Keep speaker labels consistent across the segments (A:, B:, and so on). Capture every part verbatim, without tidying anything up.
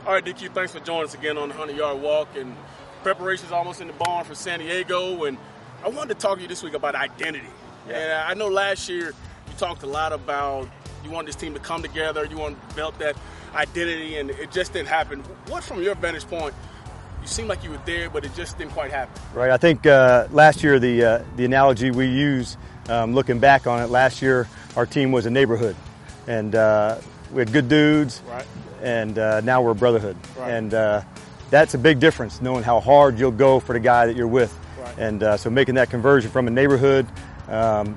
A: All right, D Q, thanks for joining us again on the hundred-yard walk. And preparation's almost in the barn for San Diego. And I wanted to talk to you this week about identity. Yeah. And I know last year you talked a lot about you want this team to come together, you want to develop that identity, and it just didn't happen. What, from your vantage point, you seemed like you were there, but it just didn't quite happen?
B: Right. I think uh, last year the uh, the analogy we use, um, looking back on it, last year our team was a neighborhood, and uh, we had good dudes,
A: right.
B: and uh, now we're a brotherhood,
A: right.
B: and uh, that's a big difference. Knowing how hard you'll go for the guy that you're with,
A: right.
B: and uh, so making that conversion from a neighborhood um,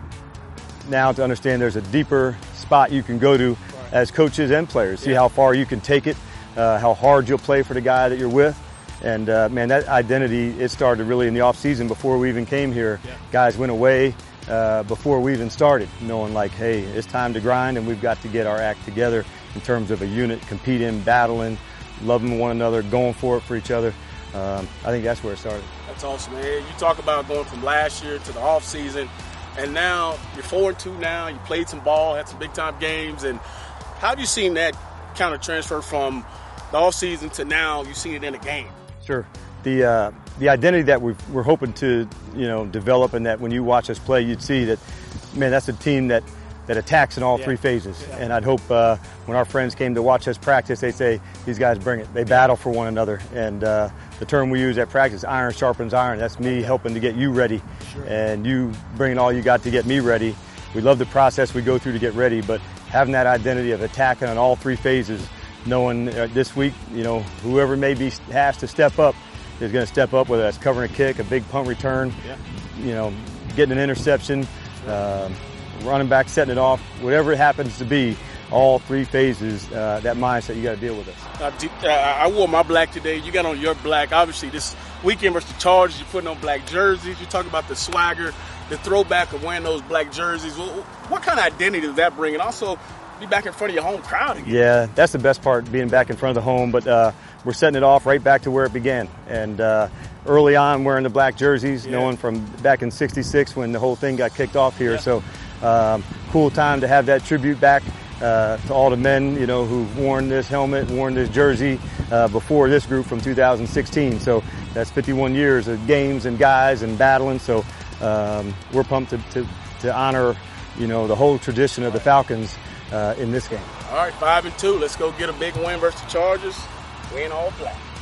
B: now to understand there's a deeper spot you can go to
A: right.
B: as coaches and players. See
A: yeah.
B: how far you can take it, uh, how hard you'll play for the guy that you're with. And, uh, man, that identity, it started really in the off season before we even came here.
A: Yeah.
B: Guys went away uh, before we even started, knowing like, hey, it's time to grind and we've got to get our act together in terms of a unit, competing, battling, loving one another, going for it for each other. Um, I think that's where it started.
A: That's awesome, man. You talk about going from last year to the off season, and now you're four and two now. You played some ball, had some big time games, and how have you seen that kind of transfer from the off season to now? You've seen it in a game.
B: Sure. The uh, the identity that we've, we're hoping to you know develop, and that when you watch us play, you'd see that, man, that's a team that, that attacks in all
A: yeah.
B: three phases.
A: Yeah.
B: And I'd hope uh, when our friends came to watch us practice, they say these guys bring it. They battle for one another. And uh, the term we use at practice, iron sharpens iron. That's me helping to get you ready,
A: sure.
B: and you bringing all you got to get me ready. We love the process we go through to get ready, but having that identity of attacking on all three phases. Knowing uh, this week, you know, whoever maybe has to step up is going to step up, whether that's covering a kick, a big punt return,
A: yeah.
B: you know, getting an interception, um, running back, setting it off, whatever it happens to be, all three phases, uh, that mindset, you got to deal with it.
A: Uh, I wore my black today. You got on your black. Obviously, this weekend versus the Chargers, you're putting on black jerseys. You talk about the swagger, the throwback of wearing those black jerseys. What, what kind of identity does that bring? And also, be back in front of your home crowd again.
B: Yeah, that's the best part, being back in front of the home. But uh, we're setting it off right back to where it began. And uh, early on, wearing the black jerseys, yeah. knowing from back in sixty-six when the whole thing got kicked off here.
A: Yeah.
B: So um, cool time to have that tribute back uh, to all the men, you know, who've worn this helmet, worn this jersey uh, before this group from two thousand sixteen. So that's fifty-one years of games and guys and battling. So um, we're pumped to, to, to honor, you know, the whole tradition of the Falcons Uh, in this game.
A: All right, five and two. Let's go get a big win versus the Chargers. Win all black.